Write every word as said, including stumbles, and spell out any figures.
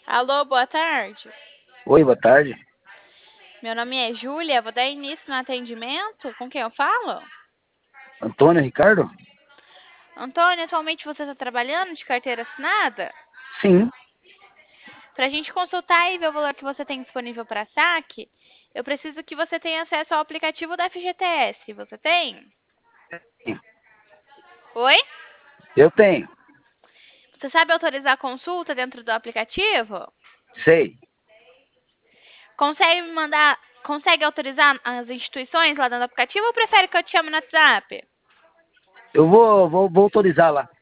Alô, boa tarde. Oi, boa tarde. Meu nome é Júlia, vou dar início no atendimento. Com quem eu falo? Antônio Ricardo? Antônio, atualmente você está trabalhando de carteira assinada? Sim. Para a gente consultar e ver o valor que você tem disponível para saque, eu preciso que você tenha acesso ao aplicativo da F G T S. Você tem? Oi? Eu tenho. Você sabe autorizar a consulta dentro do aplicativo? Sei. Consegue me mandar, consegue autorizar as instituições lá dentro do aplicativo ou prefere que eu te chame no WhatsApp? Eu vou, vou, vou autorizar lá.